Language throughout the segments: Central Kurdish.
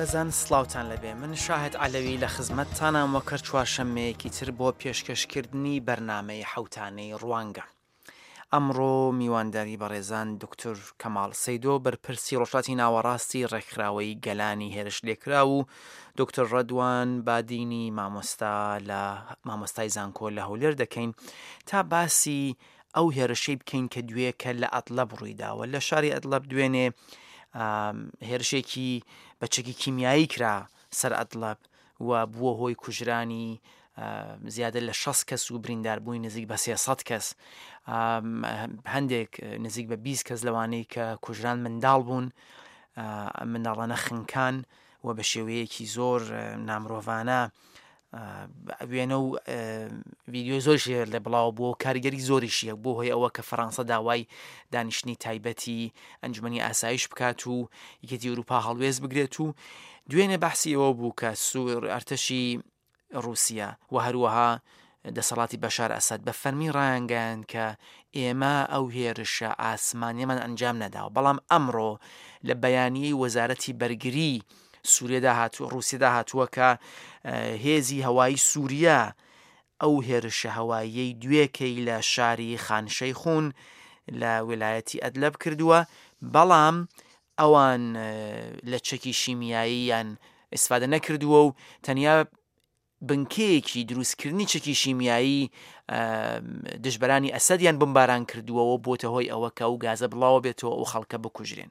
بەڕێزان سڵاوتان لەبێ من شاهد عەلەوی لە خزمەتتانم وەکە چوارشەممەیەکی تر بۆ پێشکەشکردنی بەرنامەی حەوتانەی ڕوانگە. ئەمڕۆ میوانداری بەڕێزان دکتۆر کەماڵ سەیدۆ بەرپرسی ڕۆژهەڵاتی ناوەڕاستی ڕێکخراوەی گەلانی هێرش لێکرا و دکتۆر ڕەدوان بادینی مامۆستای زانکۆ لە هەولێر دەکەین تا باسی ئەو هێرشەی بکەین کە دوێکە لە ئەتڵەب ڕوویداوە لە شاری ئەتڵەب دوێنێ هێرشێکی بەچەکی کیمیایی کرا سەر ئەتڵەب و بووە هۆی کوژرانی زیادە لە 60 کەس و برینداربووی نزیک بە 300 کەس هەندێک نزیک بە 20 کەس لەوانەی کە کوژران منداڵ بوون منداڵانە خنکان و بە شێوەیەکی زۆر نامرۆڤانە وێنە و ڤیدیۆ زۆرشی لە بڵاو بووە و کاریگەری زۆریشیە بۆ هۆی ئەوە کە فەڕەنسا داوای دانیشتنی تایبەتی ئەنجومەنی ئاسایش بکات و یەکێتی ئەوروپا هەڵوێز بگرێت و دوێنێ بەحسی ئەوە بوو کە ئەرتەشی رووسیا و هەروەها دەسەڵاتی بەشار ئەسەد بە فەرمی ڕایانگەیان کە ئێمە ئەو هێرشە ئاسمانیەمان ئەنجام نەداوە بەڵام ئەمڕۆ لە بەیانیەی وەزارەتی بەرگری سووریەدا هاتووە ڕووسیەدا هاتووە کە هێزی هەوایی سووریا ئەو هێرشە هەواییەی دوێکەی لە شاری خانشەیخون لە ویلایەتی ئەدلەب کردووە بەڵام ئەوان لە چەکی شیمیاییان ئیسفادە نەکردووە و تەنیا بنکەیەکی دروستکردنی چەکی شیمیایی دژبەرانی ئەسەدیان بمباران کردووەوە بۆتە هۆی ئەوە کە ئەو گازە بڵاوە بێتەوە ئەو خەڵکە بکوژرێن.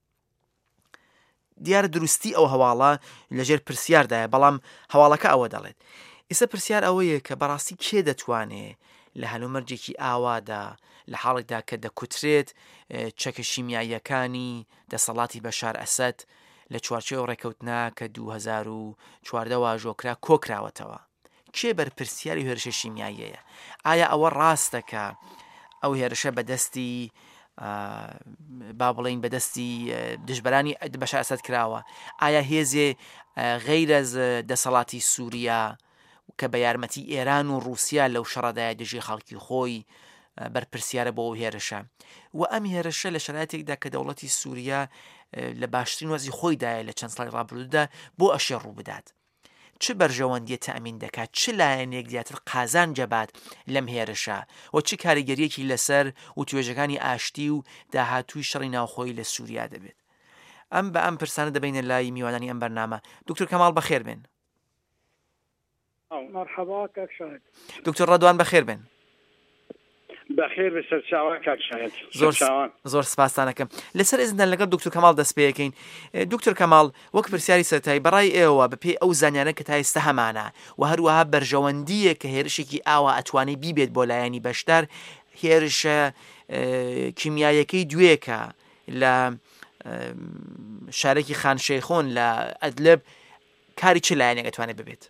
دیارە دروستی ئەو هەواڵە لەژێر پرسیاردایە بەڵام هەواڵەکە ئەوە دەڵێت ئێستا پرسیار ئەوەیە کە بەڕاستی کێ دەتوانێت لە هەلومەرجێکی ئاوادا لە حاڵێکدا کە دەکوترێت چەکە شیمیاییەکانی دەسەڵاتی بەشار ئەسەد لە چوارچێوە ڕێکەوتنا کە 2014 واژۆکرا کۆکراوەتەوە کێ بەرپرسیاری هێرشە شیمیاییەیە؟ ئایا ئەوە ڕاستەکە ئەو هێرشە بەدەستی با بڵین بەدەستی دژبەرانی بەشار ئەسەد کراوە؟ ئایا هێزێ غەیر ئەز دەسەڵاتی سووریا کە بە یارمەتی ئێران و رووسیا لەو شەڕەدایە دژی خەڵکی خۆی بەرپرسیارە بۆ ئەو هێرشە و ئەم هێرشە لە شەرایەتێکدا کە دەوڵەتی سووریا لە باشترین وەزی خۆیدایە لە چەند ساڵی ڕابردوودا بۆ ئەشێ ڕوو بدات چ بەرژەوەندیە تەمین دەکات چ لایەنێک دیاتر قازان جەبات لەم هێرشە و چ کاریگەریەکی لەسەر و توێژەکانی ئاشتی و داهاتووی شەڕی ناوخۆی لە سووریا دەبێت ئەم بە ئەم پرسانە دەبینە لای میوانانی ئەم بەرنامە. دکتۆر کەماڵ بەخێر بێن. مرحبا کاک شاهد. دکتۆر ڕەدوان بەخێر بێن. بەخێر بەسەر چاوان کاک شاهد. زۆر سپاسانەکەم لەسەر ئێزندان لەگەڵ دکتۆر کەماڵ دەست پێەکەین. دکتۆر کەماڵ وەک پرسیاری سەرەتایی بەڕای ئێوە بەپێی ئەو زانیانە کە تا ئێستا هەمانە و هەروەها بەرژەوەندیە کە هێرشێکی ئاوا ئەتوانی بیبێت بۆ لایەنی بەشدار هێرشە کیمیایەکەی دوێکە لە شارێکی خانشەیخۆن لە ئەدلب کاری چ لایەنێک ئەتوانێت ببێت؟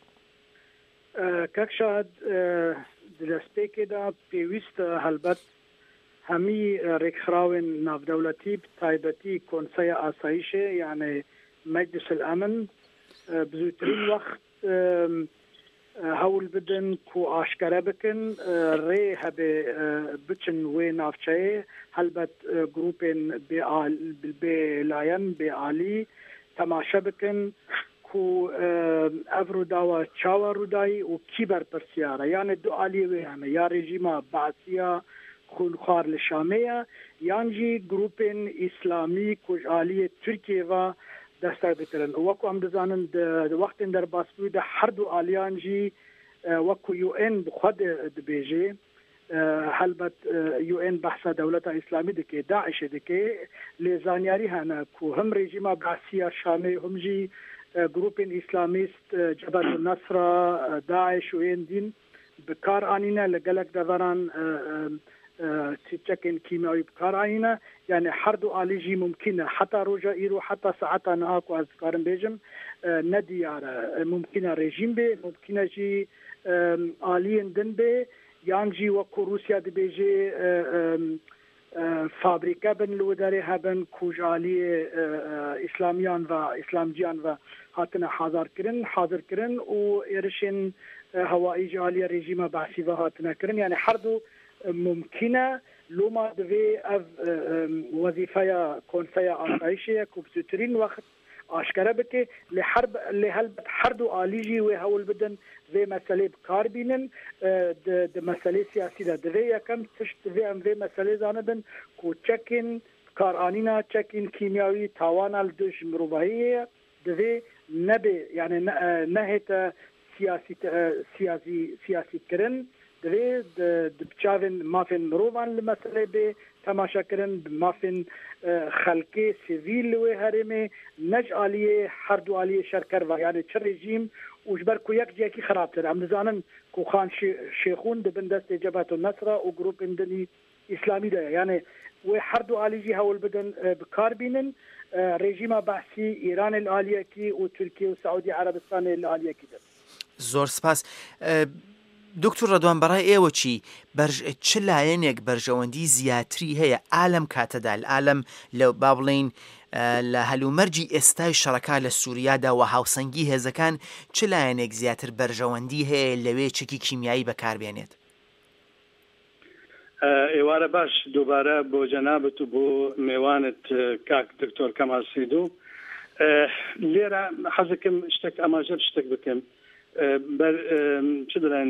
کاک شاهد دەستپێکێدا پێویستە هەلبەت هەمی ڕێکخراوێن ناودەوڵەتی تایبەتی کۆنسەیە ئاسایشێ یعنی مەجلس الأمن بزووترین وەخت هەوڵ بدن و ئاشکرا بکن ڕێ هەبێ بچن وێ ناوچەیە هەلبەت گروپێن بێ لایەن بێ عالی تەماشە بکن و ئەڤ ڕووداوە چاوە ڕوودایی و کی بەرپرسیارە یانە دو عالیێ هەمە یا ڕێژیمە بەعسیە خونخوار لە شامەیە یانجی گروپێن ئیسلامی کوژعالیە تورکیێڤە دەستە بکردن وەکو ئەم دەزانن وەختێن دەرباسبوویدا هەردوو ئالیانجی وەکو UN بخواد دەبێژێ هەلبەت UN بەحسە دەوڵەتە ئیسلامی دەکێ داعشێ دەکێ لێزانیاری هەنە و هەم ڕێژیمە بەعسیە شامەی هەمژی گروپین ئیسلامیست جبهة النصر داعش و هندین بکار آنینه لگلک دوران تیچکن کیمیایی بکار آنینه یعنی هر دو آلیجی ممکنه حتی روزا ایرو حتی ساعت نهاک و از کارم بیجم ندیاره ممکنه رژیم به ممکنه جی آلین دن به یانجی وکو روسیا دی بیجی فابریکه بن لوداری هبن کوجالی اسلامیان و اسلامجیان و هاتنا حاضر کرن و ارشن هوایی جالی رژیم بعثی و هاتنا کرن یعنی هر دو ممکنه لوما دوی از وظیفه کنسای آسایشی که بزرگترین وقت آشکره بکه لهلبت هر دو آلیجی و هول بدن و مسئله بکار بینن د مسئله سیاسی دا دوی یکم تشت و ام و مسئله زاندن کو چکین کارانینا چکین کیمیاوی تاوانال دوش مروباهیه دوی نبی یعنی نهت سیاسی کرن دوی بچاوین مافین مروبان لمسئله به تماشا کرن مافین خلقی سیویل و هرمه نج آلیه هر دو آلیه شرکر و یعنی چه رژیم وجبر کو یک جاکی خراب تر هم نزانن کو خان شیخون دبن دست جبهت النصره و گروپ اندنی اسلامی ده یعنی و هر دو آلیجی هول بدن بکار بینن رژیم بحثی ایران العالیه کی و ترکیه و سعودی عربستان العالیه کی ده. زۆر سپاس. دکتۆر ڕەدوان بەڕای ئێوە چی چ لایەنێک بەرژەوەندی زیاتری هەیە ئالەم کاتەدا ئالەم لە با بڵێین لە هەلومەرجی ئێستای شەڕەکە لە سووریادا و هاوسەنگی هێزەکان چ لایەنێک زیاتر بەرژەوەندی هەیە لەوێ چەکی کیمیایی بەکاربێنێت؟ ئێوارە باش دووبارە بۆ جەنابەت و بۆ میوانت کاک دکتۆر کەمال سیدو لێرە حەزەکەم شتێک ئاماژە شتێک بکەم چ دەڵێن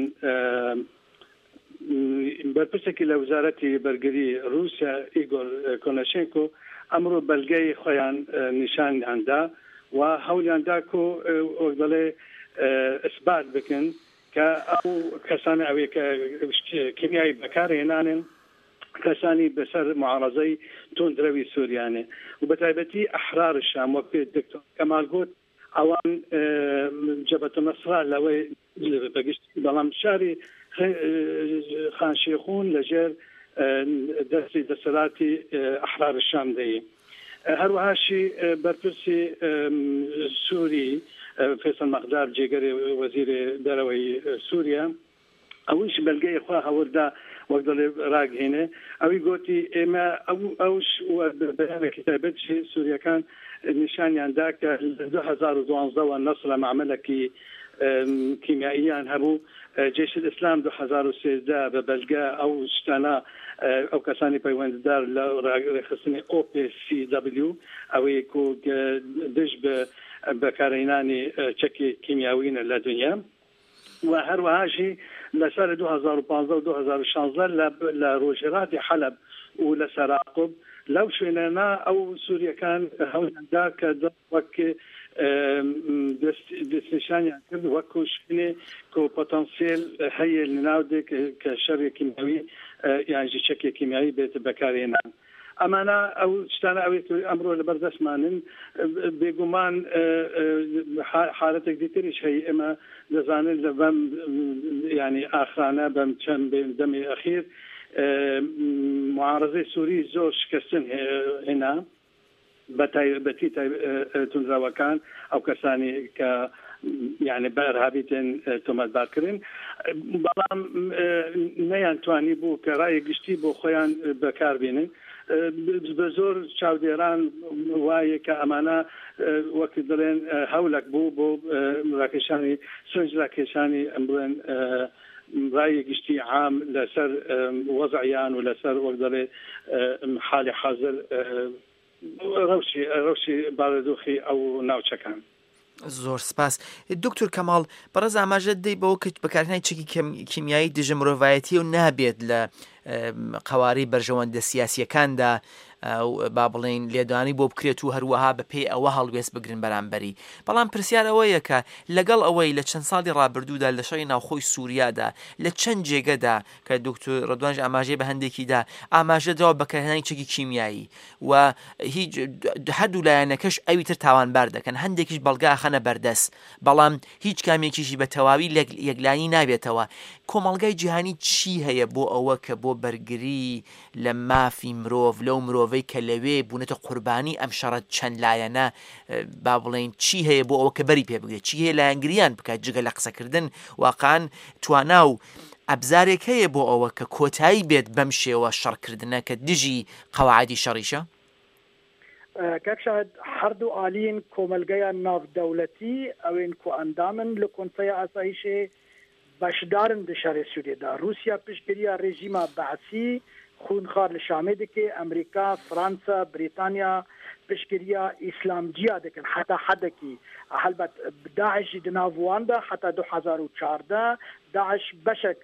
بەرپرسێکی لە وزارەتی بەرگری رووسیا ئیگۆر کۆنەشێنکۆ ئەمڕۆ بەلگەی خۆیان نیشانیاندا و هەولیاندا کۆ دەڵێ ئەسبات بکەن کە ئەو کەسانی ئەوەیە کە کیمیایی بەکارهێنانن کەسانی بەسەر معارەزەی تۆندرەوی سووریانێ و بەتایبەتی ئەحرار شام وەک دکتۆر کەمال گوت ئەوان جەبهەت النەسرا لەوەی بەگشتی بەڵام شاری خانشێخون لەژێر دەستی دەسەڵاتی ئەحرار شام دەیە هەروەهاشی بەرپرسی سووری فیصل مەقدار جێگەری وەزیری دەرەوەی سووریا ئەوش بەلگەی خوا هەوردا وەک دەڵێ ڕاگەهێنێ ئەوی گوتی ئێمە ئەوش بەیانێکی تایبەتی سووریەکان نیشانیاندا کە 2012 نەسرە معمەلێکی کیمیاییان هەبوو جێش الئیسلام 2013 بە بەلگە ئەو شتانە ئەو کەسانی پەیوەنددار لە ڕێخستنی OPCW ئەوەیە دژ بە بەکارهێنانی چەکی کیمیاویینە لە دنیا و هەروەهاشی لەسەر 2015 و 2016 لە ڕۆژهێڵاتی حەلب و لە سەراقب لەو شوێنانە ئەو سووریەکان هەوڵدا کە وەک دەستنیشانیان کرد وەکو شوێنێ کۆ پۆتەنسیێل هەیە لەناودێک کە شەڕی کیمیاوی یانجی چەکی کیمیایی بێت بەکارهێنان ئەمانە ئەو شتانە ئەوێت ئەمڕۆ لەبەردەستمانن بێگومان حالەتێک دیتریش هەیە ئێمە دەزانن لە بەم ینی ئاخرانە بەم چەند دەمی ئەخیر معارەزەی سووری زۆر شکستن هێنا بەتایبەتی تونراوەکان ئەو کەسانی کە یعنی بەرهابیتن تۆمەتبارکردن بەڵام نەیانتوانی بوو کە ڕای گشتی بۆ خۆیان بەکاربێنن بە زۆر چاودێران وایە کە ئەمانە وەک دەڵێن هەولێک بوو بۆ ڕاکێشانی سنج ڕاکێشانی ئەم بڵێن ڕای گشتی عام لەسەر وەزعیان و لەسەر وەک دەڵێ حالی حاضر ڕەوشی بارودۆخی ئەو ناوچەکان. زۆر سپاس. دکتۆر کەماڵ بەڕێز ئاماژەت دەی بەوە کە بەکارهێنانی چەکی کیمیایی دژە مرۆڤایەتی و نابێت لە قەوارەی بەرژەوەندە سیاسیەکاندا با بڵێن لێدوانی بۆ بکرێت و هەروەها بە پێی ئەوە هەڵوێست بگرن بەرامبەری بەڵام پرسیار ئەوەیە کە لەگەڵ ئەوەی لە چەند ساڵی ڕابردوودا لە شەڕی ناوخۆی سووریادا لە چەند جێگەدا کە دکتۆر ڕەدوانش ئاماژەی بە هەندێکیدا ئاماژەدراوە بەکارهێنانی چەکی کیمیایی و هیچ هەردوو لایەنەکەش ئەوی تر تاوانبار دەکەن هەندێکیش بەڵگا خەنە بەردەست بەڵام هیچ کامێکیشی بە تەواوی یەکلایی نابێتەوە. کۆمەڵگای جیهانی چی هەیە بۆ ئەوە کە بۆ بەرگری لە مافی مرۆڤ لەو مرۆڤەی کە لەوێ بوونێتە قوربانی ئەم شەڕەت چەند لایەنە با بڵێن چی هەیە بۆ ئەوە کە بەری پێ بگرێت چی هەیە لایەنگریان بکات جگە لە قسەکردن واقعاً توانا و ئەبزارێک هەیە بۆ ئەوە کە کۆتایی بێت بەم شێوە شەڕکردنە کە دژی قەواعدی شەڕیشە؟ کاک شاهد هەردوو ئالین کۆمەلگەیان ناودەوڵەتی ئەوێن کو ئەندامن لە کۆنسەی ئاسایشێ بەشدارن لە شەڕی سووریەدا رووسیا پشتگیریە ڕێژیمە بەعسی خونخوار لە شامێ دەکێ ئەمریکا فرانسا بریتانیا پشکریا اسلام جیا دکن حتی حدکی هلبت داعش دناواندا حتی 2014 داعش بشک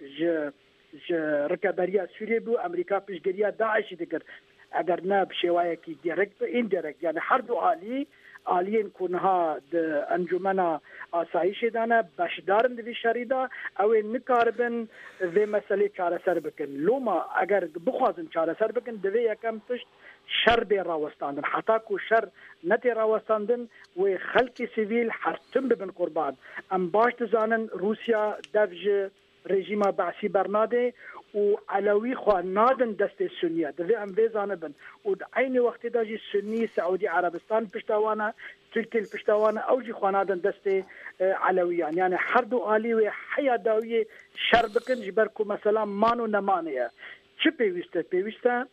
رکبریا سوریه بو امریکا پشکریا داعش دکر اگر نه بشوایه کی دیرکت ایندیرکت یعنی هر دو عالیین کنها انجمن آسایش دانه بشدارن دوی شریدا او نکاربن و مسئله چاره سر بکن لوما اگر بخوازن چاره سر بکن دوی یکم تشت شر بی راوستاندن حتی کو شر نتی راوستاندن و خلق سیویل حرتم ببن قربان ام باش تزانن روسیا دفج رژیم بعثی برناده و علوی خواه نادن دست سنیه دوی ام ویزانه بن و عین وقتی دا جی سنی سعودی عربستان پشتوانه ترکیل پشتوانه او جی خواه نادن دست علویان یعنی هر دو آلی و حیا داوی شر بکن جبر کو مثلا مانو نمانه چه پیوسته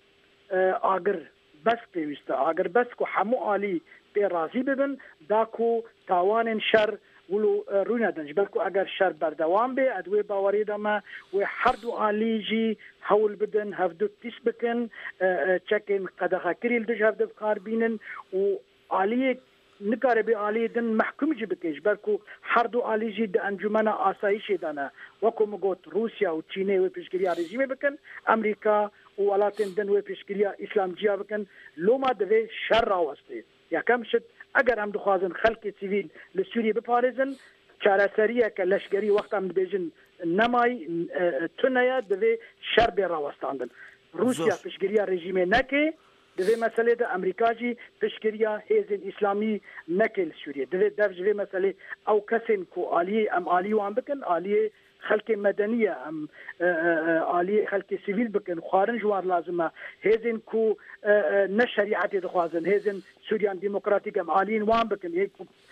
آگر بس پیوسته آگر بس کو همو آلی پی راضی ببن دا کو تاوان شر ولو رونا دنج بلکو اگر شر بردوام به ادوی باوری دما و هر دو آلیجی حول بدن هفدو تیس بکن چکن قدخه کریل دج هفدو بکار بینن و آلی نکاره به آلی دن محکوم جی بکش بلکو هر دو آلیجی د انجمن آسایش دانه وکو مگوت روسیا و چینه و پیشگیری رژیم بکن امریکا و ولاتن دن و پیشگیری اسلام جیا بکن لوما دوی شر راوسته یکم شد اگر هم دخوازن خلق سیویل لسوریه بپارزن چاره سریه که لشگری وقت هم بیجن نمای تنیا دوی شر بی راوستاندن روسیا پیشگیری رژیم نکه دوی مسئله ده امریکا جی پیشگیری حزب اسلامی نکه سوریه دوی دوی مسئله او کسین کو آلی وان بکن آلی خلق مدنیه ام عالی خلق سیویل بکن خارن جوار لازمه هزین کو نه شریعت دخوازن هزین سوریان دموکراتیک ام عالین وان بکن یک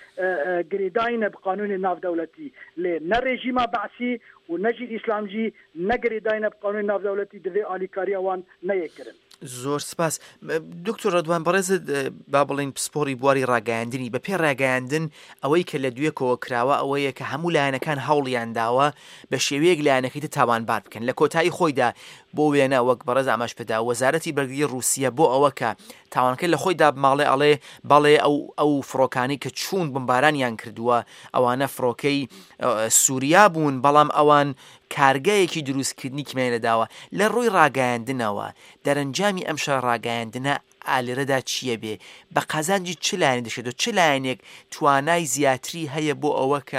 گریداین بقانون ناف دولتی لی نه رژیم بعثی و نجی اسلام جی نه گریداین بقانون ناف دولتی دوی عالی کاری وان نه یکرن زۆر سپاس دکتۆر ڕەدوان بەڕێزت با بڵین پسپۆری بواری ڕاگەاندنی بە پێ ڕاگەاندن ئەوەی کە لە دوێکەوە کراوە ئەوەیە کە هەموو لایەنەکان هەوڵیان داوە بە شێوەیەک لایەنەکەیتە تاوانبار بکەن لە کۆتایی خۆیدا بۆ وێنە وەک بەڕێز ئاماژ پێدا وەزارەتی بەرگریی رووسیا بۆ ئەوە کە تاوانەکەی لە خۆیدا بماڵێ ئەڵێ بەڵێ ئەو فڕۆکانی کە چوون بمبارانیان کردووە ئەوانە فڕۆکەی سووریا بوون بەڵام ئەوان کارگایەکی دروستکردنی کمێنە داوە لە ڕووی ڕاگەاندنەوە دەرەنجامی ئەم شەڕ ڕاگەاندنە ئالێرەدا چییە بێ بە قازانجی چ لایەن دەشێت و چ لایەنێک توانای زیاتری هەیە بۆ ئەوە کە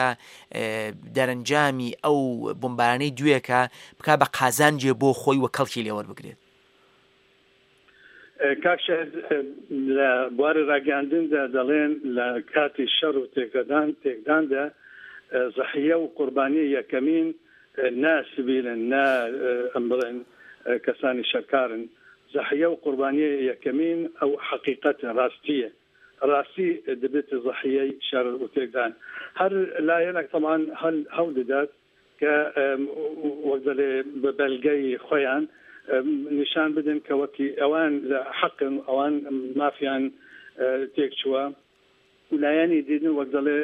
دەرەنجامی ئەو بمبارانەی دوێکە بکا بە قازانجێ بۆ خۆی وە کەڵکی لێوەربگرێت کاکشێت لە بواری ڕاگەاندندا دەڵێن لە کاتی شەڕ و تێکداندا زەحیە و قوربانی یەکەمین نا سبیلن نا ئەمبڵێن کەسانی شەرکارن زەحیە و قوربانی یەکەمین ئەو حقیقەتە ڕاستی دەبێت زەحیەی شەڕ و تێکدان هەر لایەنێک تەمان هەڵ دەدات کە وەک دەڵێ بە بەلگەی خۆیان نیشان بدن کە وەکی ئەوان لە حەقن ئەوان مافیان تێک چووە لایەنی دیدن وەک دەڵێ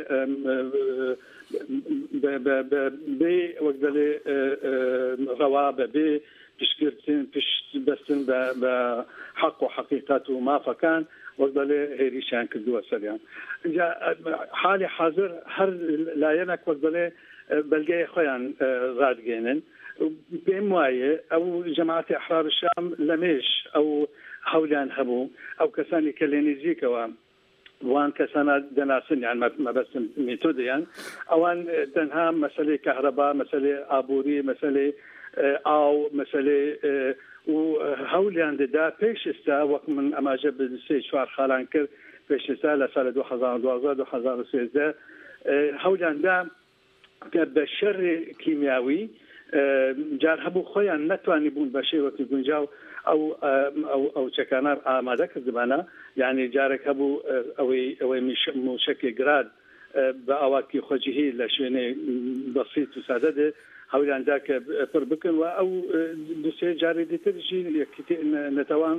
بێ وەک دەڵێ ڕەوا بەبێ پشت بەستن بە حەق و حەقیقەت و مافەکان وەک دەڵێ هێریشیان کردووە سەریان اینجا حالی حاضر هەر لایەنێک وەک دەڵێ بەلگەی خۆیان ڕادگەێنن پێم وایە ئەو جەماعەتی ئەحرار الشام لەمێژ ئەو هەولیان هەبوو ئەو کەسانی کە لێ نزیکەوە وان کەسانە دەناسن یان مەبەستن میتۆدیان ئەوان تەنها مەسەلەی کەهرەبا مەسەلەی ئابووری مەسەلەی ئاو مەسەلەی و هەولیان دەدا پێش ئێستا وەک من ئەماژە بە 3-4 خاڵان کرد پێش ئێستا لە ساڵ 2012-2013 هەولیاندا کە بە شەڕی کیمیاوی جار هەبوو خۆیان نەتوانی بوون بە شێوەکی گونجاو ئەو چەکانە ئامادە کردبانە یعنی جارێک هەبوو ئەوەی موشکی گراد بە ئاواکی خۆجیهی لە شوێنەی بەسیط و سادە دێ هەولیاندا کە پڕ بکن و ئەو دوسێ جارێ دیترژی نەتەوان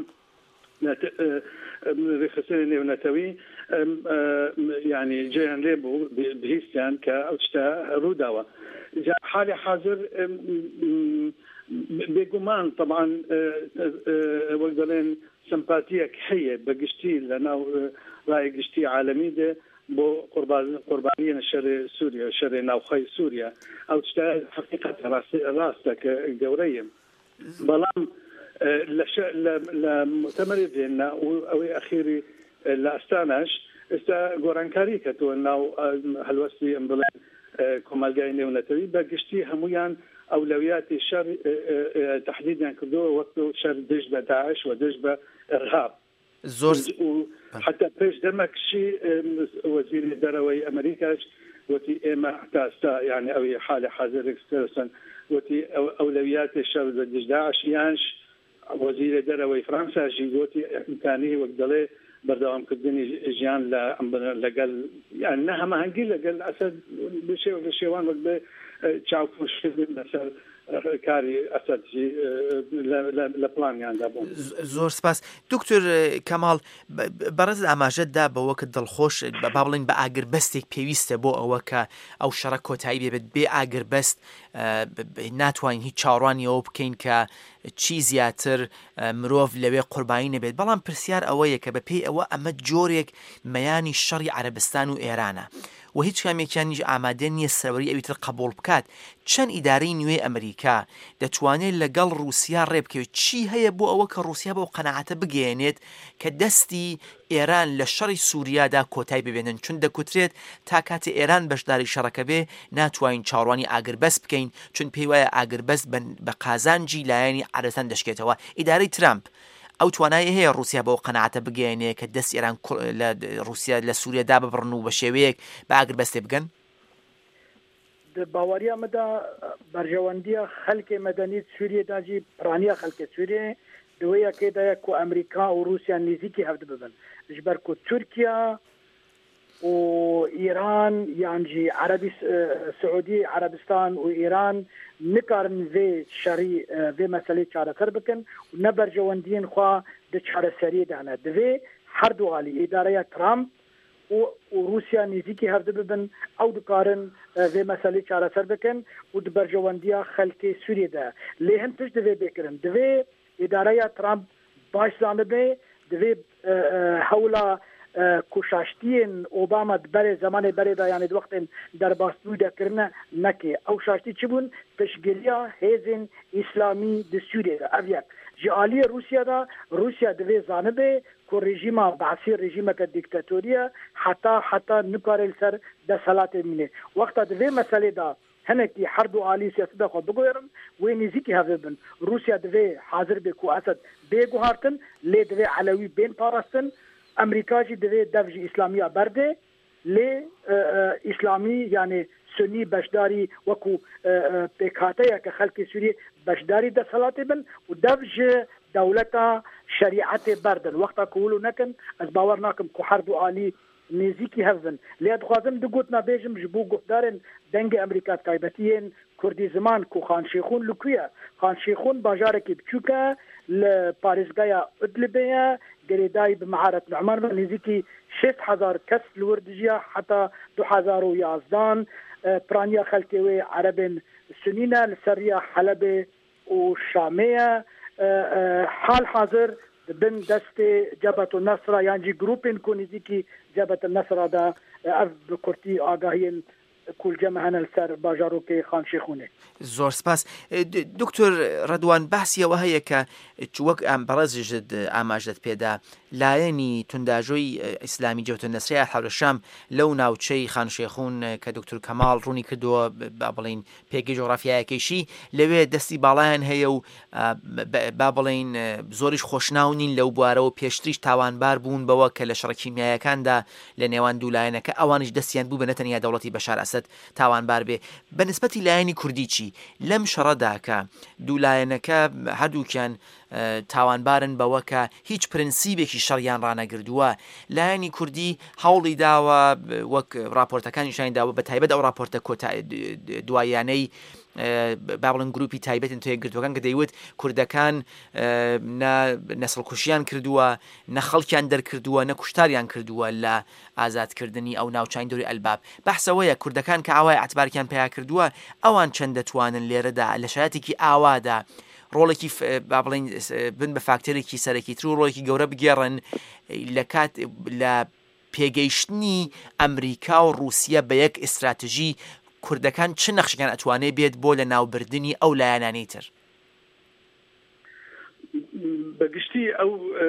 ڕێخستنی نێونەتەوی یعنی جێیان لێ بوو بهیستیان کە ئەو شتە ڕووداوە حالی حاضر بێگومان طبعا وەک دەڵێن سمپاتیەک هەیە بەگشتی لە ناو ڕای گشتی عالەمیدا بۆ قوربانیە شەڕ سووریا شەڕ ناوخەی سووریا ئەو شتە حقیقەت ڕاستە کە گەورەیە بەڵام لە مؤتەمەری ڤێنا و ئەوەی ئەخیری لە ئەستاناش ئێستا گۆڕانکاری کردووە ناو هەلوەستی ئەم بڵێن کۆمەلگای نێونەتەوی بەگشتی هەمویان ئەولەویاتی شەڕ تحدیدیان کردووە وەک شەڕ دژ بە داعش و دژ بە ئەرهاب زۆر حتى پێش دەمەکشی وەزیری دەرەوەی ئەمریکاش وتی ئێمە تاستا يعني ئەوی حالە حاضرێکسترسن وتی ئەولەویاتی شەڕ بە دژ داعش یانش وەزیرە دەرەوەی فرانساژی گوتی ئیمکانی وەک دەڵێ بەردەوامکردنی ژیان لەگەڵ یان نە هەماهەنگی لەگەڵ ئەسەد بە شێوان وەک بێ چاوپۆشکردن لەسەر کاری ئەسەدی لە پلانیاندا بوون. زۆر سپاس دکتۆر کەماڵ بەڕێز ئاماژەتدا بەوە کە دڵخۆش با بڵێن بە ئاگربەستێک پێویستە بۆ ئەوە کە ئەو شەڕە کۆتایی بێت بێ ئاگربەست ناتوانین هیچ چاڕوانی ئەوە بکەین کە چی زیاتر مرۆڤ لەوێ قوربانی نەبێت بەڵام پرسیار ئەوەیە کە بەپێی ئەوە ئەمە جۆرێک مەیانی شەڕی عەرەبستان و ئێرانە و هیچ کامێکیانیش ئامادە نییە سەوەری ئەویتر قبول بکات چەند ئیدارەی نوێ ئەمریکا دەتوانێت لەگەڵ رووسیا ڕێبکەوێت چی هەیە بۆ ئەوە کە رووسیا بۆ قەناعەتە بگەێنێت کە دەستی ئێران لە شەڕی سووریادا کۆتای ببێنن چون دەکوترێت تا کاتێ ئێران بەشداری شەڕەکە بێ ناتوانین چاڕوانی ئاگربەست بکەین چون پێی وایە ئاگربەست بە قازانجی لایەنی عەرەبستان دەشکێتەوە ئیدارەی ترامپ ئەو توانایی هەیە رووسیا بۆ قەناعەتە بگەێنێ کە دەست ئێران لە رووسیا لە سووریادا ببڕن و بە شێوەیەک بە ئاگربەستێ بگەن باوەریە مەدا بەرژەوەندیە خەلکی مەدەنی سووریێداجی پرانیە خەلکی سووریێ دوەیە کێدایە کو ئەمریکا و رووسیا نزیکی هەفت ببن ژبەر کو تورکیا و ئیران یانجی عربی سعودی عربستان و ئیران نکارن vê şerî vê meselê çareser bikin û ne berjewendiyên xwe di çareseriyê de hene divê her du alî îdareya Trump û Rûsya nêzîkî hev dibin ew dikarin vê meselê çareser bikin û di berjewendiya xelkê Sûriyê de lê hin tişt divê bêkirin divê îdareya Trump baş zanibê divê hewla کوشاشتیên Obama berê zamanê berê da yani wextên derbastbû dekirine neke ew şaştî çi bûn piştgiriya hêzên İslamî di Sûriyê ev yek ji aliyê Rûsyada Rûsya divê zanibê ku rejîma Basî rejîmeke dîktatorîye heta nikare li ser deselatê mîne wexta divê meselê da hinekî her du alî siyaseta xwe biguêrin wê nêzîkî hev bin Rûsya divê hazir bê ku Esed bê guhartin lê divê Elewî bên parastin امریکا جی دوی دفجی اسلامیه برده لی اسلامی یعنی سنی بشداری وکو پیکاته که خلق سوری بشداری ده صلاتی بن و دفج دولتا شریعت بردن وقتا کولو نکن از باور ناکم که هر دو آلی نزیکی هفن لی دخوازم دو گوتنا بیجم جبو گفتارن دنگ امریکا تایبتیین کردی زمان که خان شیخون لکویه خان شیخون باجاره که بچوکه لپاريزگايا ادلبيا قريداي بمعارة نعمان نزيكي 6000 كس الوردجية حتى 2011 برانيا خلكوي عرب سنينة لسرية حلبة وشامية حال حاضر بن دستي جبهة النصرة يعني جروبين كو نزيكي جبهة النصرة دا اف بكورتي آگاهين كل جمع هنا لسر باجاروكي خان شيخوني زۆر سپاس دکتۆر ڕەدوان باسیەوە هەیە کە وەک بەڕێزیشت ئاماژدەت پێدا لایەنی تونداژۆی ئیسلامی جەوتە نەسرای حەوڵە شام لەو ناوچەی خان شێخون کە دکتۆر کەماڵ ڕوونی کردووە با بڵین پێگەی جۆغرافیایەکەیشی لەوێ دەستی باڵایان هەیە و با بڵین زۆریش خۆشناونین لەو بوارەوە پێشتریش تاوانبار بوون بەوە کە لە شەڕە کیمیایەکاندا لە نێوان دوو لایەنەکە ئەوانیش دەستیان بوو بە نەتەنیا دەوڵەتی بەشار ئەسەد تاوانبار بێ بە نسبەتی لایەنی کوردی چی لەم شەڕەدا کە دوو لایەنەکە هەردووکیان تاوانبارن بەوە کە هیچ پرنسیبێکی شەڕیان ڕانەگردووە لایەنی کوردی هەوڵی داوە وەک راپۆرتەکانی شانداوە بە تایبەت ئەو راپۆرتە دوایانەی بابڵن گروپی تایبەتن تۆیەگرتوەکان کە دەیوت کوردەکان نەسڵکوشیان کردووە نەخەڵکیان دەرکردووە نەکوشتاریان کردووە لە ئازادکردنی ئەو ناوچین دەوری ئەلباب بەحسەوەیە کوردەکان کە ئاوای ئەتبارکیان پیا کردووە ئەوان چەند دەتوانن لێرەدا لە شایەتێکی ئاوادا ڕۆڵێکی با بڵێن بن بە فاکتەرێکی سەرەکی تر و ڕۆڵێکی گەورە بگێڕن لە کات لە پێگەیشتنی ئەمریکا و رووسیا بە یەک ئستراتژی کوردەکان چ نەخشەکان ئەتوانێت بێت بۆ لە ناوبردننی ئەو لایەنانەی تر؟ بەگشتی ئەو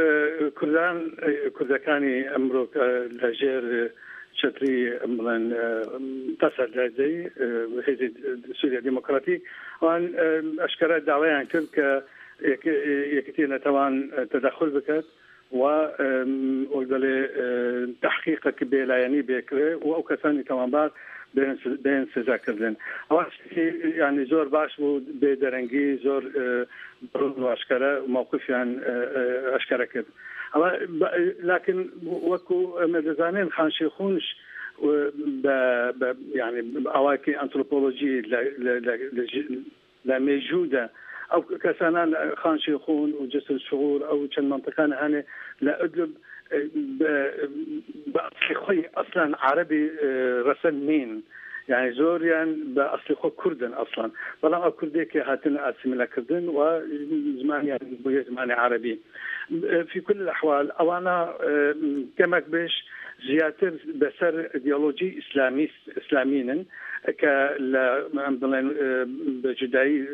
کوردەکانی ئەمڕۆ لەژێر چتری بڵێن تەسەدەی حزب سووریا دیموکراتی ئەوان ئەشکرا داوایان کرد کە یەکێتی نەتەوان تەدەخل بکات و ئۆلدەڵێ تحقیقەک بێلایەنی بێکرێ و ئەو کەسانی تەوانبار بێن سزاکردن ئەوە ینی زۆر باش بوو بێدەرەنگی زۆر بڕون و ئەشکرە مووقفیان ئەشکرە کرد لكن وەکو ئەمە دەزانین خانشێخونش يعني ئەواکی ئەنتروپۆلۆژی لە مێژوودە ئەو کەسانان خانشێخون و جسر شعور ئەو چەند منطقان هەنێ لە ئەدلب بەئەسڵی خۆی ئەسڵان عەرەبی ڕەسەن نین يعني زۆریان بە ئەسڵی خۆ کوردن ئەسڵان بەڵام ئەو کوردێکی هاتن ئاسیمیلەکردن و زمانیان بۆیە زمانی عەرەبی في كل الأحوال أوانا كما بيش زياتر بسر إيديولوجي إسلاميين كلا بجداي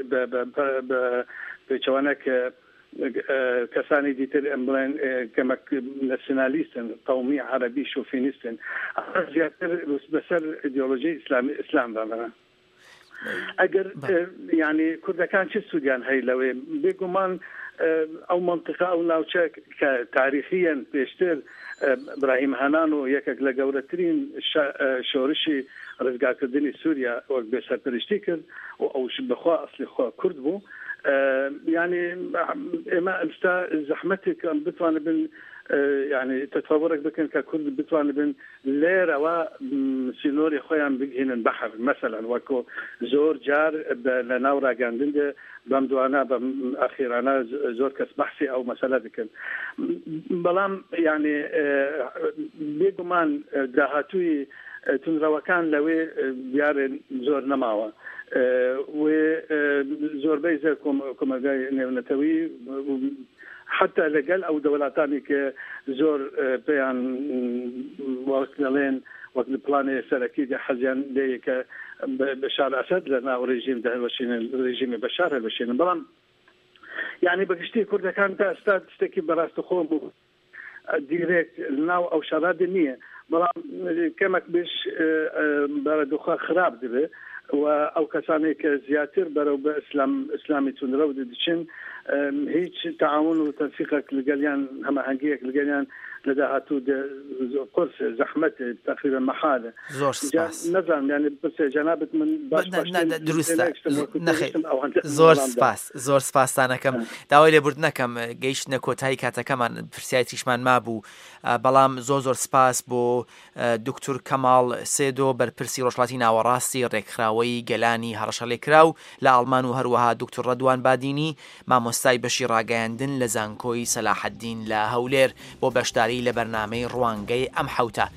بجوانك كساني ديتر أمبلين كما ناسيوناليستن قومي عربي شوفينيستن زياتر بسر إيديولوجي إسلام بابا أجر يعني كذا كان شو السودان هاي لو بيجومان أو منطقة أو ناوچە تاريخيا بيشتر إبراهيم هانان و یەکێک لە گەورەترین شۆڕشی ڕزگارکردنی سووریا وەک بێسەرپەرشتی کرد و ئەوش بەخوا ئەسڵی خوا کورد بوو يعني ئێمە ئەستا زەحمەتێک بتوانە بن يعني تتصورك بكن ككل بتوان بن ليرة و سينوري خويا بجهن البحر مثلا وكو زور جار لناورا جاندند بمدوانا أخيرانا زور كسبحسي أو مسألة ذكر بلام يعني بيجمان دهاتوي تنروكان لوي بيار زور نماوة وزور بيزا كما جاي نتوي حتى لقل أو دولتاني كزور بيان وقت لين وقت البلان سلكي حزين ليك بشار أسد لنا ورجيم ده رجيم بشار البشين بلان يعني بقشتي كرد كان تأستاد استكي براست خوم ديريكت الناو أو شراد النية بلان كمك بش بردوخا خراب دبي أو كساني كزياتر برو بإسلامي تنرو ديشن هيك تعاون وتنسيقك لقليان هما هنجيك لقليان لدهاتو قرص زحمة تقريبا محالة زور سپاس نظام يعني بس جنابت من باش درسته زۆر سپاسانەکەم داوای لێبوردنەکەم گەیشتنە کۆتایی کاتەکەمان پرسیاری تریشمان مابوو بەڵام زۆر سپاس بۆ دکتور کەماڵ سێدۆ بەرپرسی ڕۆژهەڵاتی ناوەڕاستی ڕێکخراوەی گەلانی هەڕەشەڵێکراو لە ئەڵمان و هەروەها دکتور ڕەدوان بادینی مامۆستای بەشی ڕاگەیاندن لە زانکۆی سەلاحەددین لە هەولێر بۆ بەشداری لە بەرنامەی ڕوانگەی ئەم حەوتە